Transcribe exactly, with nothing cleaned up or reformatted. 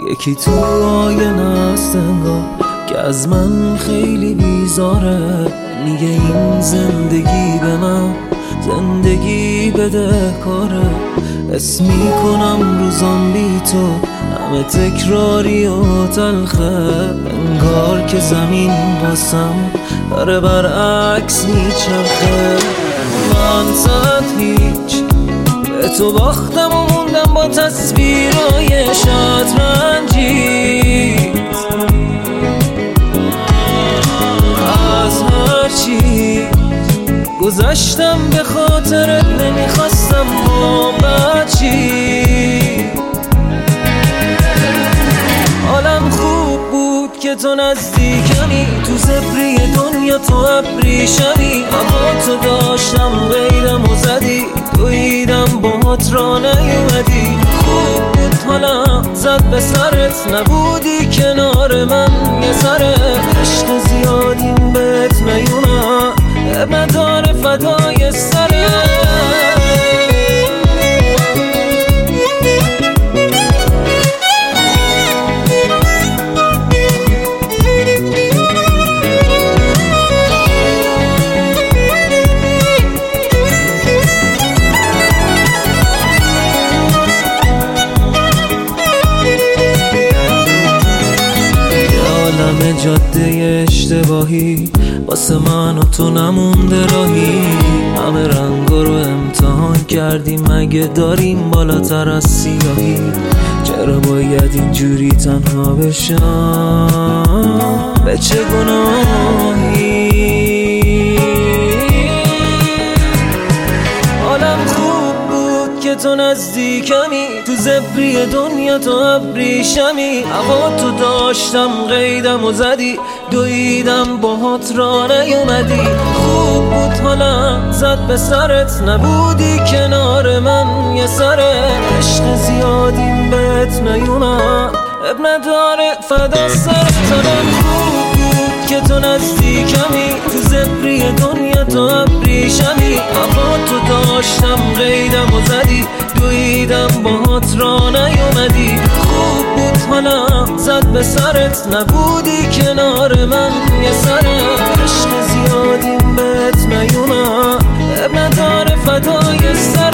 یکی تو آینه است انگار که از من خیلی بیزاره. میگه این زندگی به من زندگی بده کاره. اسم میکنم روزام بی تو همه تکراری و تلخه. انگار که زمین واسم داره برعکس میچرخه. من زد هیچ به تو باختم و موندم با تصویرهای شطرنجی. از هرچی گذشتم به خاطرت نمیخواستم با بچی. حالم خوب بود که تو نزدیکمی، تو زبری دنیا تو ابریشمی. اما تو داشتم غیرم و زدی، دویدم باهات را نیومدی. خوب بود حالم زد به سرت، نبودی کنار من یه سره. عشق زیادیم بهت نیومد، نداره فدای سره. یالم جاده اشتباهی واسه من و تو نمونده راهی. همه رنگا رو امتحان کردیم، مگه داریم بالاتر از سیاهی؟ چرا باید اینجوری تنها بشم؟ به چه گناهی؟ حالم خوب بود که تو نزدیکمی، تو زبری دنیا تو ابریشمی. اما تو داشتم قیدم و زدی، دویدم باهات را نیومدی. خوب بود حالم زد به سرت، نبودی کنار من یه سره. عشق زیادیم بهت نیومد، اب نداره فدا سرت. حالم خوب بود که تو نزدیکمی، تو زبری دنیا تو ابریشمی. اما تو داشتم قیدم و زدی، دویدم باهات را نیومدی. خوب بود حالم زد به سرت، نبودی کنار من یه سره. عشق زیادیم بهت نیومد، اب نداره فدای سرت.